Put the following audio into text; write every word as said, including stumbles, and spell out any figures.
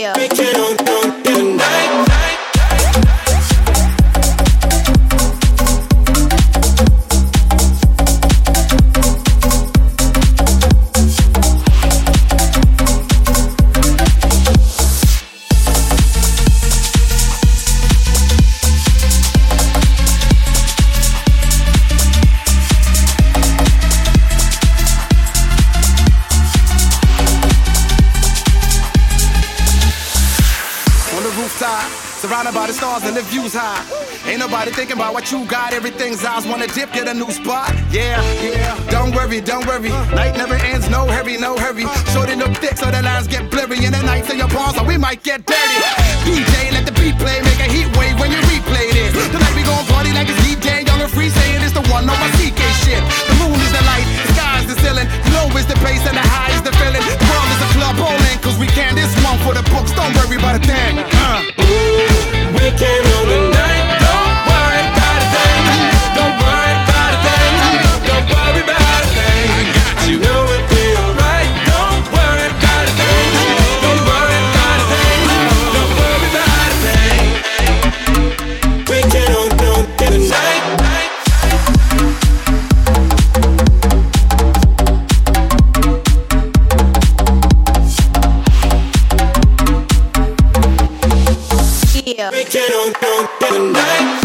Yeah. We can on, on the night. Surrounded by the stars and the views high. Ain't nobody thinking about what you got. Everything's ours. Wanna dip, get a new spot. Yeah, yeah. Don't worry, don't worry. Night never ends. No hurry, no hurry. Short and look thick so the lines get blurry. And the nights in your palms, so we might get dirty. D J, let the beat play. Make a heat wave when you replay this. Tonight we gon' party like it's D J. Young and free, saying it's the one. No my C K shit. The moon is the light, the sky is the ceiling. You know it's the bass and the high is the feeling. The world is a club bowling, cause we can. This one for the books. Don't worry about a thing. Uh. We came on the night. Don't worry about a thing. Don't worry about a thing. Don't worry about a thing. You know it feel right. Don't worry about a thing. Don't worry about a thing. Don't worry about a thing. We came on the night. Yeah. We can on, on the night.